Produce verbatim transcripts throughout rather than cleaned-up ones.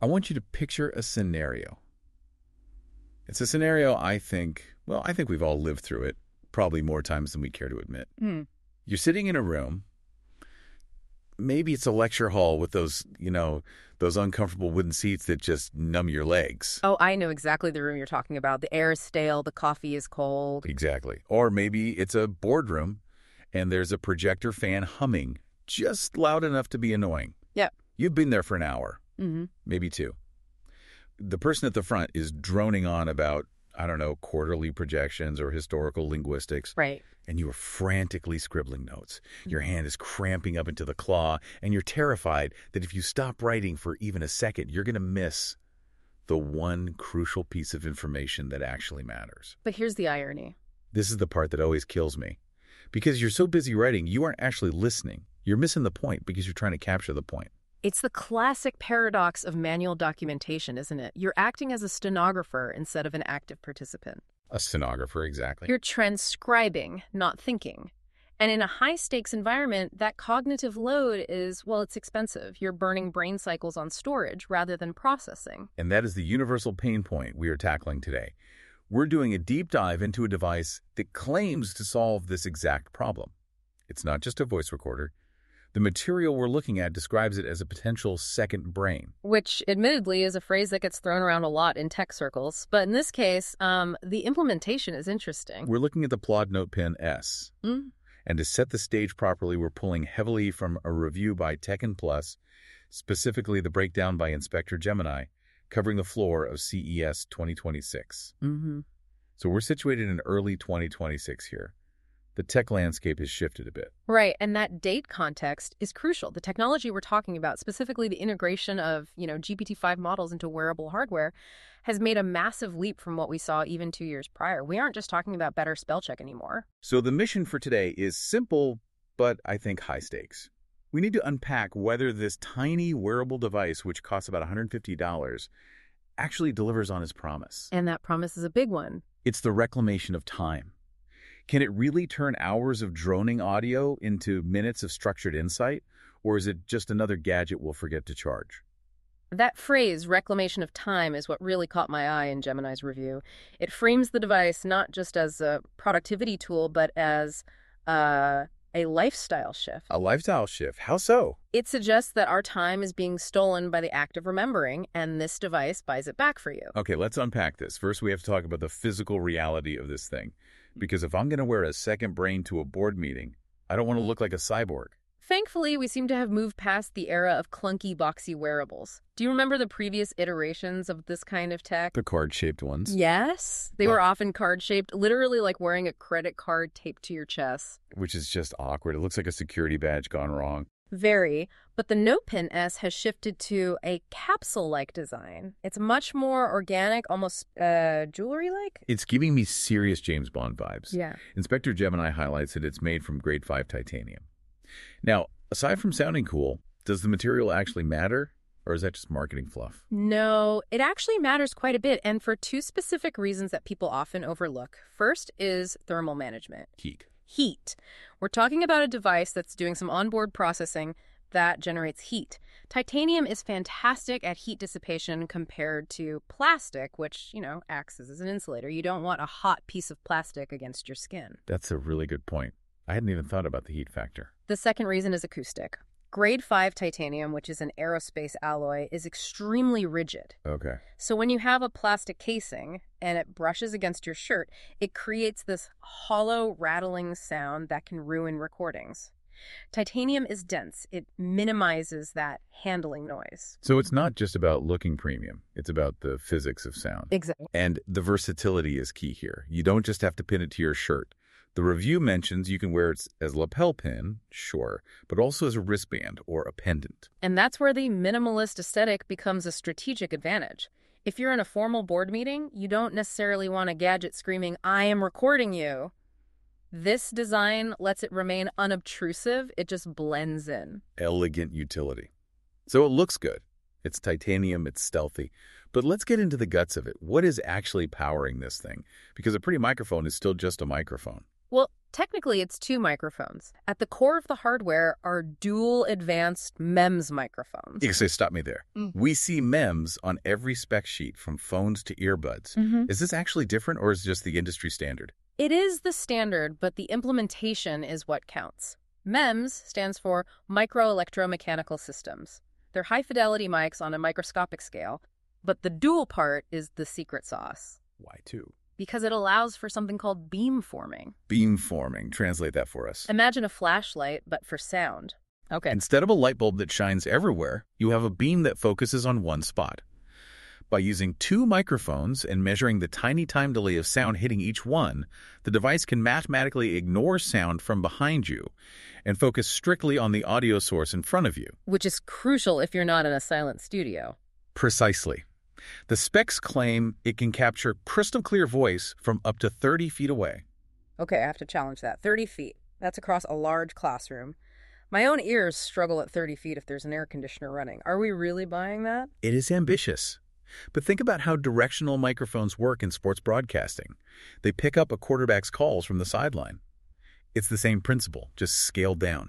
I want you to picture a scenario. It's a scenario I think, well, I think we've all lived through it, probably more times than we care to admit. Mm. You're sitting in a room. Maybe it's a lecture hall with those, you know, those uncomfortable wooden seats that just numb your legs. Oh, I know exactly the room you're talking about. The air is stale, the coffee is cold. Exactly. Or maybe it's a boardroom and there's a projector fan humming just loud enough to be annoying. Yep. You've been there for an hour, Mm-hmm. maybe two. The person at the front is droning on about, I don't know, quarterly projections or historical linguistics. Right. And you are frantically scribbling notes. Your hand is cramping up into the claw, and you're terrified that if you stop writing for even a second, you're going to miss the one crucial piece of information that actually matters. But here's the irony. This is the part that always kills me. Because you're so busy writing, you aren't actually listening. You're missing the point because you're trying to capture the point. It's the classic paradox of manual documentation, isn't it? You're acting as a stenographer instead of an active participant. A stenographer, exactly. You're transcribing, not thinking. And in a high-stakes environment, that cognitive load is, well, it's expensive. You're burning brain cycles on storage rather than processing. And that is the universal pain point we are tackling today. We're doing a deep dive into a device that claims to solve this exact problem. It's not just a voice recorder. The material we're looking at describes it as a potential second brain. Which, admittedly, is a phrase that gets thrown around a lot in tech circles. But in this case, um, the implementation is interesting. We're looking at the Plod NotePen S. Mm. And to set the stage properly, we're pulling heavily from a review by Tech and Plus, specifically the breakdown by Inspector Gemini, covering the floor of C E S twenty twenty-six. Mm-hmm. So we're situated in early twenty twenty-six here. The tech landscape has shifted a bit. Right, and that date context is crucial. The technology we're talking about, specifically the integration of, you know, G P T five models into wearable hardware, has made a massive leap from what we saw even two years prior. We aren't just talking about better spell check anymore. So the mission for today is simple, but I think high stakes. We need to unpack whether this tiny wearable device, which costs about one hundred fifty dollars, actually delivers on its promise. And that promise is a big one. It's the reclamation of time. Can it really turn hours of droning audio into minutes of structured insight, or is it just another gadget we'll forget to charge? That phrase, reclamation of time, is what really caught my eye in Gemini's review. It frames the device not just as a productivity tool, but as uh, a lifestyle shift. A lifestyle shift? How so? It suggests that our time is being stolen by the act of remembering, and this device buys it back for you. Okay, let's unpack this. First, we have to talk about the physical reality of this thing. Because if I'm going to wear a second brain to a board meeting, I don't want to look like a cyborg. Thankfully, we seem to have moved past the era of clunky, boxy wearables. Do you remember the previous iterations of this kind of tech? The card-shaped ones? Yes. They Well- were often card-shaped, literally like wearing a credit card taped to your chest. Which is just awkward. It looks like a security badge gone wrong. Very, but the NotePen S has shifted to a capsule-like design. It's much more organic, almost uh, jewelry-like. It's giving me serious James Bond vibes. Yeah. Inspector Gemini highlights that it's made from grade five titanium. Now, aside from sounding cool, does the material actually matter, or is that just marketing fluff? No, it actually matters quite a bit, and for two specific reasons that people often overlook. First is thermal management. Heat. Heat. We're talking about a device that's doing some onboard processing that generates heat. Titanium is fantastic at heat dissipation compared to plastic, which, you know, acts as an insulator. You don't want a hot piece of plastic against your skin. That's a really good point. I hadn't even thought about the heat factor. The second reason is acoustic. Grade five titanium, which is an aerospace alloy, is extremely rigid. Okay. So when you have a plastic casing and it brushes against your shirt, it creates this hollow, rattling sound that can ruin recordings. Titanium is dense. It minimizes that handling noise. So it's not just about looking premium. It's about the physics of sound. Exactly. And the versatility is key here. You don't just have to pin it to your shirt. The review mentions you can wear it as a lapel pin, sure, but also as a wristband or a pendant. And that's where the minimalist aesthetic becomes a strategic advantage. If you're in a formal board meeting, you don't necessarily want a gadget screaming, "I am recording you." This design lets it remain unobtrusive. It just blends in. Elegant utility. So it looks good. It's titanium, it's stealthy. But let's get into the guts of it. What is actually powering this thing? Because a pretty microphone is still just a microphone. Well, Technically, it's two microphones. At the core of the hardware are dual advanced MEMS microphones. You can say, stop me there. Mm. We see MEMS on every spec sheet from phones to earbuds. Mm-hmm. Is this actually different, or is it just the industry standard? It is the standard, but the implementation is what counts. MEMS stands for Microelectromechanical Systems. They're high-fidelity mics on a microscopic scale, but the dual part is the secret sauce. Why two? Because it allows for something called beamforming. Beamforming. Translate that for us. Imagine a flashlight, but for sound. Okay. Instead of a light bulb that shines everywhere, you have a beam that focuses on one spot. By using two microphones and measuring the tiny time delay of sound hitting each one, the device can mathematically ignore sound from behind you and focus strictly on the audio source in front of you. Which is crucial if you're not in a silent studio. Precisely. The specs claim it can capture crystal clear voice from up to thirty feet away. Okay, I have to challenge that. thirty feet. That's across a large classroom. My own ears struggle at thirty feet if there's an air conditioner running. Are we really buying that? It is ambitious. But think about how directional microphones work in sports broadcasting. They pick up a quarterback's calls from the sideline. It's the same principle, just scaled down.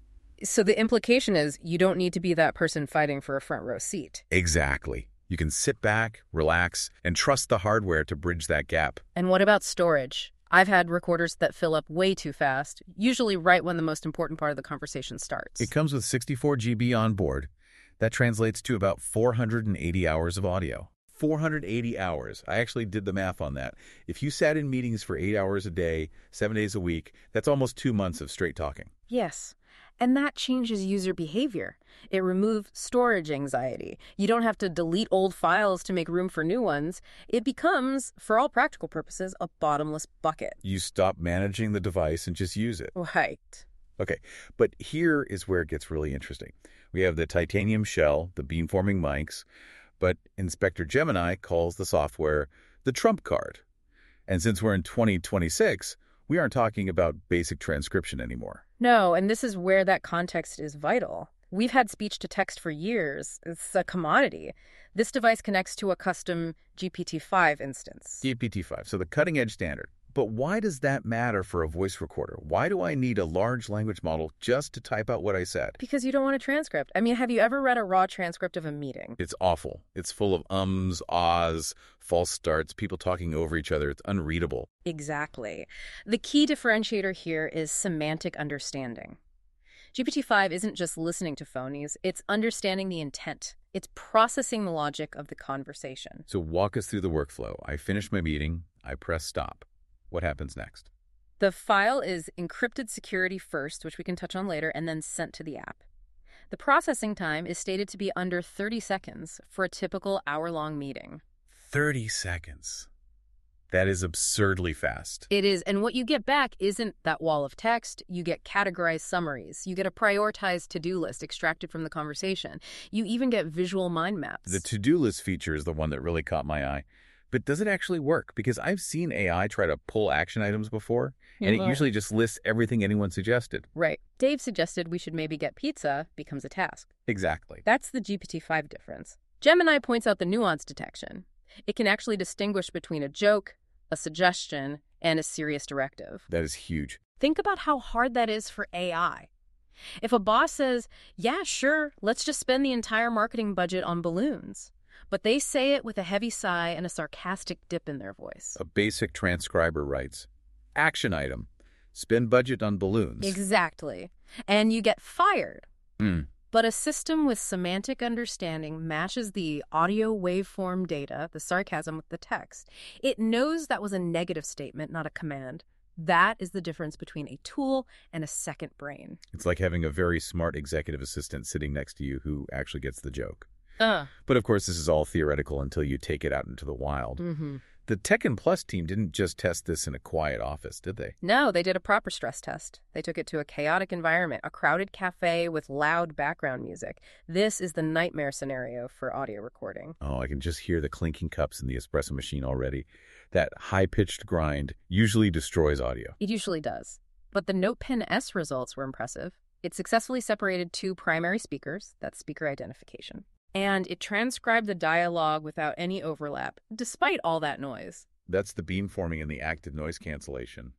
So the implication is you don't need to be that person fighting for a front row seat. Exactly. You can sit back, relax, and trust the hardware to bridge that gap. And what about storage? I've had recorders that fill up way too fast, usually right when the most important part of the conversation starts. It comes with sixty-four gigabytes on board. That translates to about four hundred eighty hours of audio. four hundred eighty hours. I actually did the math on that. If you sat in meetings for eight hours a day, seven days a week, that's almost two months of straight talking. Yes. And that changes user behavior. It removes storage anxiety. You don't have to delete old files to make room for new ones. It becomes, for all practical purposes, a bottomless bucket. You stop managing the device and just use it. Right. Okay, but here is where it gets really interesting. We have the titanium shell, the beamforming mics, but Inspector Gemini calls the software the trump card. And since we're in twenty twenty-six, we aren't talking about basic transcription anymore. No, and this is where that context is vital. We've had speech-to-text for years. It's a commodity. This device connects to a custom G P T five instance. G P T five, so the cutting-edge standard. But why does that matter for a voice recorder? Why do I need a large language model just to type out what I said? Because you don't want a transcript. I mean, have you ever read a raw transcript of a meeting? It's awful. It's full of ums, ahs, false starts, people talking over each other. It's unreadable. Exactly. The key differentiator here is semantic understanding. G P T five isn't just listening to phonies, it's understanding the intent. It's processing the logic of the conversation. So walk us through the workflow. I finish my meeting. I press stop. What happens next? The file is encrypted security first, which we can touch on later, and then sent to the app. The processing time is stated to be under thirty seconds for a typical hour-long meeting. thirty seconds. That is absurdly fast. It is, and what you get back isn't that wall of text. You get categorized summaries. You get a prioritized to-do list extracted from the conversation. You even get visual mind maps. The to-do list feature is the one that really caught my eye. But does it actually work? Because I've seen A I try to pull action items before, and it usually just lists everything anyone suggested. Right. Dave suggested we should maybe get pizza becomes a task. Exactly. That's the G P T five difference. Gemini points out the nuance detection. It can actually distinguish between a joke, a suggestion, and a serious directive. That is huge. Think about how hard that is for A I. If a boss says, yeah, sure, let's just spend the entire marketing budget on balloons, but they say it with a heavy sigh and a sarcastic dip in their voice. A basic transcriber writes, action item, spend budget on balloons. Exactly. And you get fired. Mm. But a system with semantic understanding matches the audio waveform data, the sarcasm, with the text. It knows that was a negative statement, not a command. That is the difference between a tool and a second brain. It's like having a very smart executive assistant sitting next to you who actually gets the joke. Uh. But of course, this is all theoretical until you take it out into the wild. Mm-hmm. The Tekken Plus team didn't just test this in a quiet office, did they? No, they did a proper stress test. They took it to a chaotic environment, a crowded cafe with loud background music. This is the nightmare scenario for audio recording. Oh, I can just hear the clinking cups in the espresso machine already. That high-pitched grind usually destroys audio. It usually does. But the NotePen S results were impressive. It successfully separated two primary speakers, that's speaker identification. And it transcribed the dialogue without any overlap, despite all that noise. That's the beamforming and the active noise cancellation.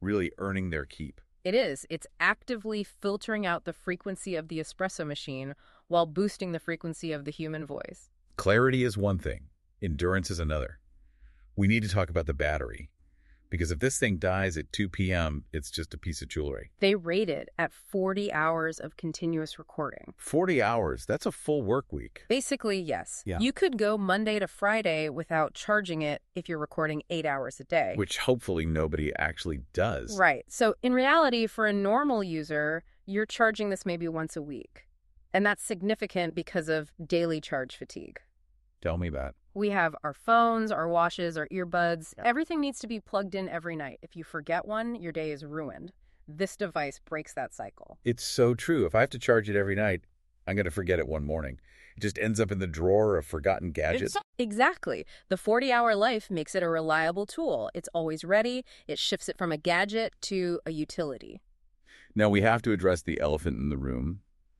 really earning their keep. It is. It's actively filtering out the frequency of the espresso machine while boosting the frequency of the human voice. Clarity is one thing. Endurance is another. We need to talk about the battery. Because if this thing dies at two p m, it's just a piece of jewelry. They rate it at forty hours of continuous recording. forty hours, that's a full work week. Basically, yes. Yeah. You could go Monday to Friday without charging it if you're recording eight hours a day. Which hopefully nobody actually does. Right. So in reality, for a normal user, you're charging this maybe once a week. And that's significant because of daily charge fatigue. Tell me about it. We have our phones, our watches, our earbuds. Everything needs to be plugged in every night. If you forget one, your day is ruined. This device breaks that cycle. It's so true. If I have to charge it every night, I'm going to forget it one morning. It just ends up in the drawer of forgotten gadgets. Exactly. The forty-hour life makes it a reliable tool. It's always ready. It shifts it from a gadget to a utility. Now, we have to address the elephant in the room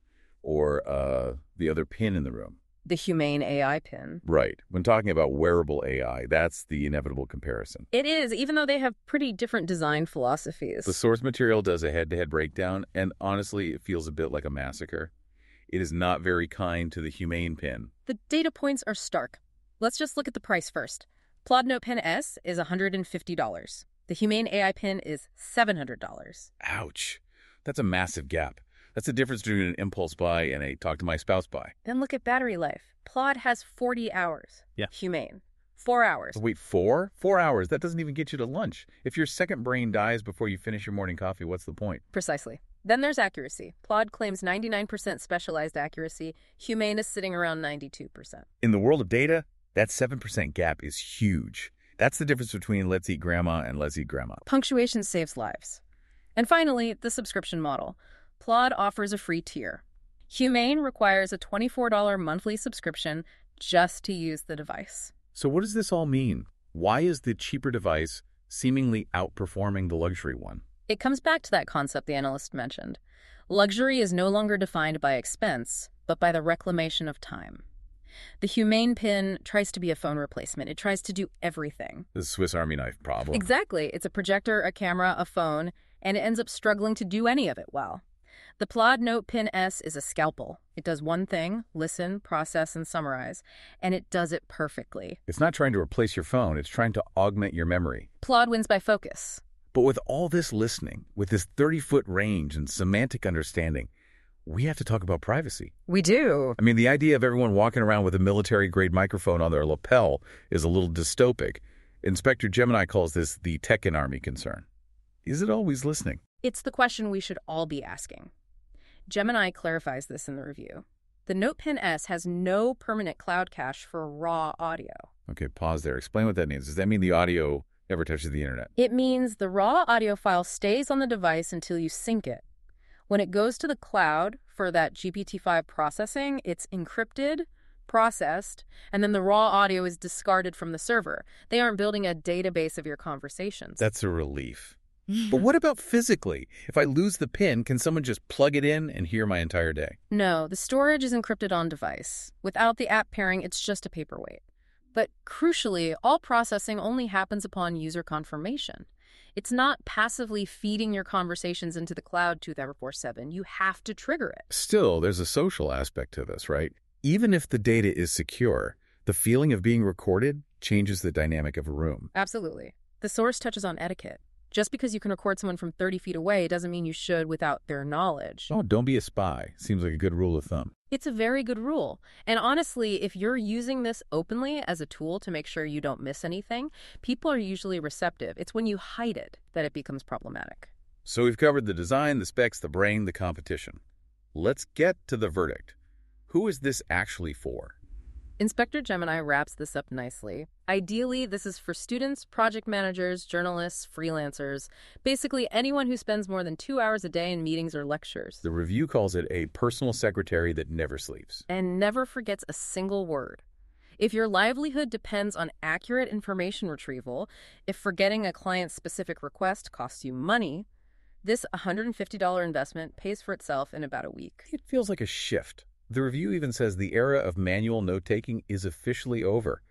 or uh, the other pin in the room. The Humane A I pin. Right. When talking about wearable A I, that's the inevitable comparison. It is, even though they have pretty different design philosophies. The source material does a head-to-head breakdown, and honestly, it feels a bit like a massacre. It is not very kind to the Humane pin. The data points are stark. Let's just look at the price first. Plod Note Pen S is one hundred fifty dollars. The Humane A I pin is seven hundred dollars. Ouch. That's a massive gap. That's the difference between an impulse buy and a talk to my spouse buy. Then look at battery life. Plod has forty hours. Yeah. Humane. Four hours. Wait, four? Four hours? That doesn't even get you to lunch. If your second brain dies before you finish your morning coffee, what's the point? Precisely. Then there's accuracy. Plod claims ninety-nine percent specialized accuracy. Humane is sitting around ninety-two percent. In the world of data, that seven percent gap is huge. That's the difference between Let's Eat Grandma and Let's Eat Grandma. Punctuation saves lives. And finally, the subscription model. Plod offers a free tier. Humane requires a twenty-four dollars monthly subscription just to use the device. So what does this all mean? Why is the cheaper device seemingly outperforming the luxury one? It comes back to that concept the analyst mentioned. Luxury is no longer defined by expense, but by the reclamation of time. The Humane pin tries to be a phone replacement. It tries to do everything. The Swiss Army knife problem. Exactly. It's a projector, a camera, a phone, and it ends up struggling to do any of it well. The Plod Note Pen S is a scalpel. It does one thing, listen, process, and summarize, and it does it perfectly. It's not trying to replace your phone. It's trying to augment your memory. Plod wins by focus. But with all this listening, with this thirty-foot range and semantic understanding, we have to talk about privacy. We do. I mean, the idea of everyone walking around with a military-grade microphone on their lapel is a little dystopic. Inspector Gemini calls this the Tekken Army concern. Is it always listening? It's the question we should all be asking. Gemini clarifies this in the review. The Note Pen S has no permanent cloud cache for raw audio. Okay, pause there. Explain what that means. Does that mean the audio never touches the internet? It means the raw audio file stays on the device until you sync it. When it goes to the cloud for that G P T five processing, it's encrypted, processed, and then the raw audio is discarded from the server. They aren't building a database of your conversations. That's a relief. But what about physically? If I lose the pin, can someone just plug it in and hear my entire day? No, the storage is encrypted on device. Without the app pairing, it's just a paperweight. But crucially, all processing only happens upon user confirmation. It's not passively feeding your conversations into the cloud twenty-four seven. You have to trigger it. Still, there's a social aspect to this, right? Even if the data is secure, the feeling of being recorded changes the dynamic of a room. Absolutely. The source touches on etiquette. Just because you can record someone from thirty feet away doesn't mean you should without their knowledge. Oh, don't be a spy. Seems like a good rule of thumb. It's a very good rule. And honestly, if you're using this openly as a tool to make sure you don't miss anything, people are usually receptive. It's when you hide it that it becomes problematic. So we've covered the design, the specs, the brain, the competition. Let's get to the verdict. Who is this actually for? Inspector Gemini wraps this up nicely. Ideally, this is for students, project managers, journalists, freelancers, basically anyone who spends more than two hours a day in meetings or lectures. The review calls it a personal secretary that never sleeps. And never forgets a single word. If your livelihood depends on accurate information retrieval, if forgetting a client's specific request costs you money, this one hundred fifty dollars investment pays for itself in about a week. It feels like a shift. The review even says the era of manual note-taking is officially over,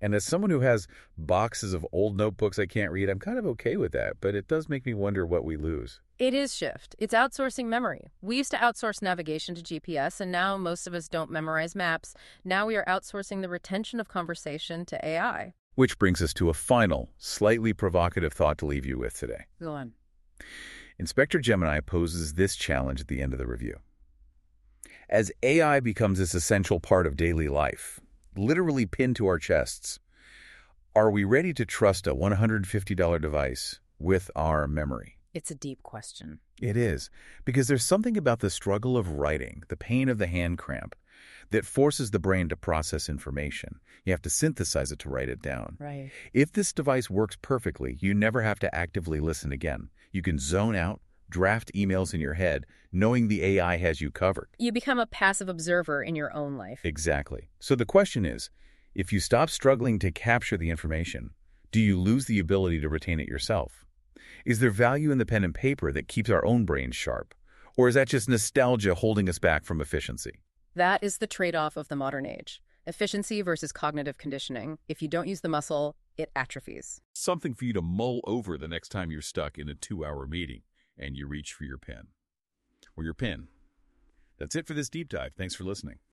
And as someone who has boxes of old notebooks I can't read, I'm kind of okay with that, but it does make me wonder what we lose. It is shift. It's outsourcing memory. We used to outsource navigation to G P S, and now most of us don't memorize maps. Now we are outsourcing the retention of conversation to A I. Which brings us to a final, slightly provocative thought to leave you with today. Go on. Inspector Gemini poses this challenge at the end of the review. As A I becomes this essential part of daily life, literally pinned to our chests, are we ready to trust a one hundred fifty dollar device with our memory? It's a deep question. It is, because there's something about the struggle of writing, the pain of the hand cramp, that forces the brain to process information. You have to synthesize it to write it down. Right. If this device works perfectly, you never have to actively listen again. You can zone out, draft emails in your head, knowing the A I has you covered. You become a passive observer in your own life. Exactly. So the question is, if you stop struggling to capture the information, do you lose the ability to retain it yourself? Is there value in the pen and paper that keeps our own brains sharp? Or is that just nostalgia holding us back from efficiency? That is the trade-off of the modern age. Efficiency versus cognitive conditioning. If you don't use the muscle, it atrophies. Something for you to mull over the next time you're stuck in a two-hour meeting and you reach for your pen. Or your pen. That's it for this deep dive. Thanks for listening.